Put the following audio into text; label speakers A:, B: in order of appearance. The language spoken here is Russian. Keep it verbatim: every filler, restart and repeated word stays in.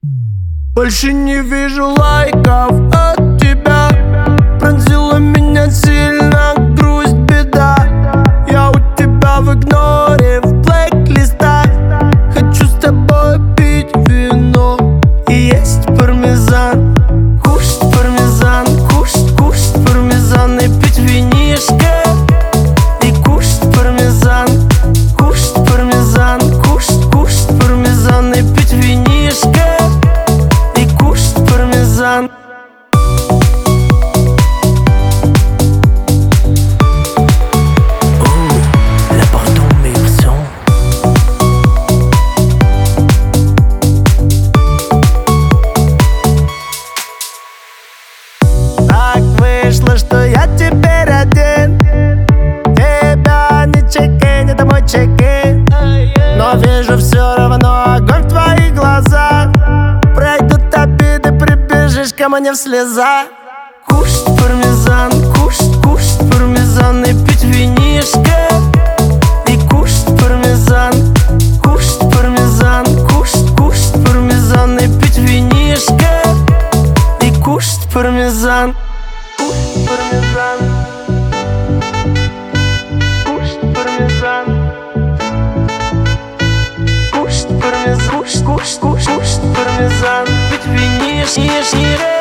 A: Больше не вижу лайков от тебя. Пронзила меня сильно грусть, беда. Я у тебя в игноре, в блэк-листах. Хочу с тобой пить вино и есть пармезан. Кушать пармезан, кушать, кушать пармезан и пить винишко. И кушать пармезан, кушать пармезан, кушать, кушать пармезан и пить винишко. И кушать пармезан. Вышло, что я теперь один. Тебя не чекин, это мой чекин. Но вижу все равно огонь в твоих глазах. Пройдут обиды, прибежишь ко мне в слезах. Кушать пармезан, кушать, кушать пармезан и пить винишко. И кушать пармезан, кушать пармезан, кушать, кушать пармезан и пить винишко. И кушать пармезан. Кушать пармезан, кушать пармезан, кушать пармезан, кушать, кушать, кушать, кушать пармезан, пить винишко.